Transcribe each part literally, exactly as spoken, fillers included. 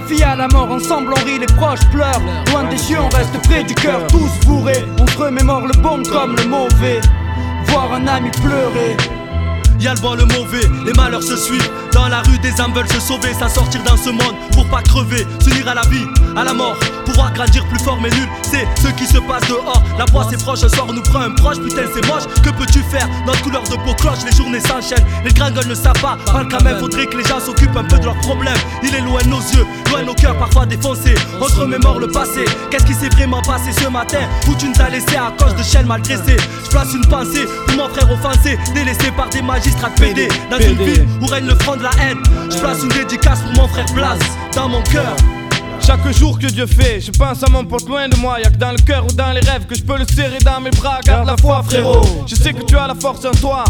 vie, à la mort, ensemble on rit, les proches pleurent. Loin des yeux, on reste près du cœur, tous bourrés. On se remémore le bon comme le mauvais. Voir un ami pleurer. Y'a le bon, le mauvais, les malheurs se suivent. Dans la rue, des âmes veulent se sauver, s'en sortir dans ce monde pour pas crever, s'unir à la vie, à la mort, pouvoir grandir plus fort mais nul. C'est ce qui se passe dehors. La poisse est proche, un soir on nous prend un proche, putain c'est moche. Que peux-tu faire? Notre couleur de peau cloche, les journées s'enchaînent. Les gringoles ne savent pas, parlent quand même. Faudrait que les gens s'occupent un peu de leurs problèmes. Il est loin de nos yeux, loin de nos cœurs parfois défoncés. On se remémore le passé. Qu'est-ce qui s'est vraiment passé ce matin où tu nous as laissé à cause de chiens mal dressés? Je place une pensée pour mon frère offensé, délaissé par des magistrats de P D. Dans une ville où règne le front de la haine, je place une dédicace pour mon frère Blas dans mon cœur. Chaque jour que Dieu fait, je pense à mon pote loin de moi. Y'a que dans le cœur ou dans les rêves que je peux le serrer dans mes bras. Garde la foi frérot, je sais que tu as la force en toi.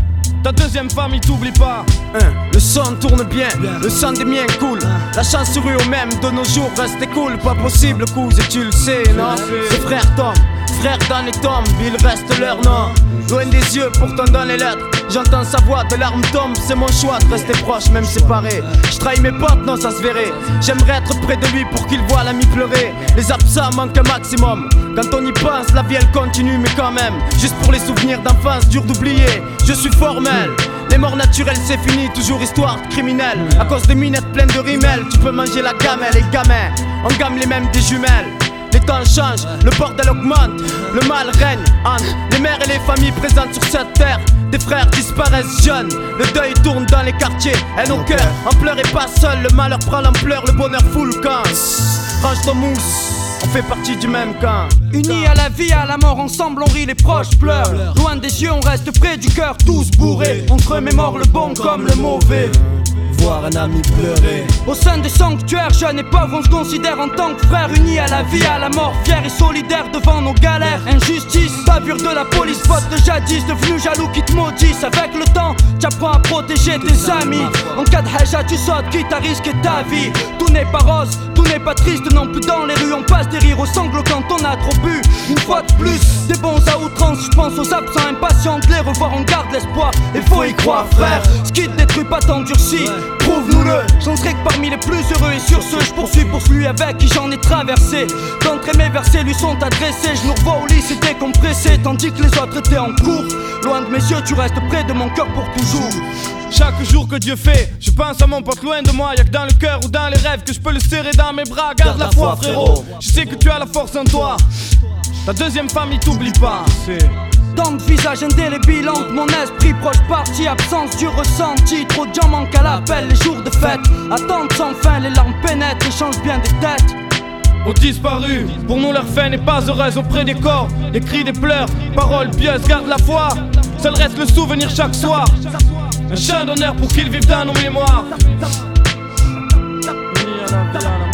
Ta deuxième famille t'oublie pas. hein, Le son tourne bien, le sang des miens coule. La chance sur eux au même de nos jours reste cool. Pas possible cause et tu le sais non. C'est frère Tom, frère dans les tombes, il reste leur nom. Loin des yeux pourtant dans les lettres, j'entends sa voix, de larmes tombent. C'est mon choix de rester proche même séparé. Je trahis mes potes, non ça se verrait. J'aimerais être près de lui pour qu'il voit l'ami pleurer. Les absents manquent un maximum. Quand on y pense, la vie elle continue mais quand même. Juste pour les souvenirs d'enfance, dur d'oublier. Je suis formel. Les morts naturelles c'est fini, toujours histoire de criminel. À cause des minettes pleines de rimel, tu peux manger la gamelle. Les gamins, on gamme les mêmes des jumelles. Les temps changent, le bordel augmente, le mal règne entre les mères et les familles présentes sur cette terre. Des frères disparaissent jeunes, le deuil tourne dans les quartiers. Et nos cœurs, en pleurez pas seul, le malheur prend l'ampleur, le bonheur fout le camp. Range ton mousse, on fait partie du même camp. Unis à la vie, à la mort, ensemble on rit, les proches pleurent. Loin des yeux, on reste près du cœur, tous bourrés. On se remémore le bon comme le mauvais. Voir un ami pleurer. Au sein des sanctuaires, jeunes et pauvres, on se considère en tant que frères. Unis à la vie, à la mort, fiers et solidaires devant nos galères. Injustice, bavure de la police, faute de jadis, devenu jaloux qui te maudissent. Avec le temps, tu apprends à protéger tes amis. En cas de haja, tu sautes, quitte à risquer ta vie. Tout n'est pas rose, tout n'est pas triste non plus dans les rues. On passe des rires aux sanglots quand on a trop bu. Une fois de plus, des bons à outrance, je pense aux absents impatients de les revoir, on garde l'espoir. Et faut y croire frère, ce qui te détruit pas t'endurcit. Prouve-nous-le, j'en serai que parmi les plus heureux. Et sur ce, je poursuis pour celui avec qui j'en ai traversé. D'entrée mes versets lui sont adressés. Je nous revois au lit, c'est décompressé, tandis que les autres étaient en cours. Loin de mes yeux, tu restes près de mon cœur pour toujours. Chaque jour que Dieu fait, je pense à mon pote loin de moi. Y'a que dans le cœur ou dans les rêves que je peux le serrer dans mes bras. Garde la foi frérot, je sais que tu as la force en toi. Ta deuxième famille t'oublie pas. Tant de visages indélébiles entre mon esprit proche parti, absence du ressenti. Trop de gens manquent à l'appel les jours de fête. Attente sans fin, les larmes pénètrent et changent bien des têtes. Ont disparu, pour nous leur fin n'est pas heureuse. Auprès des corps, des cris, des pleurs, paroles pieuses, garde la foi. Seul reste le souvenir chaque soir. Un chant d'honneur pour qu'ils vivent dans nos mémoires.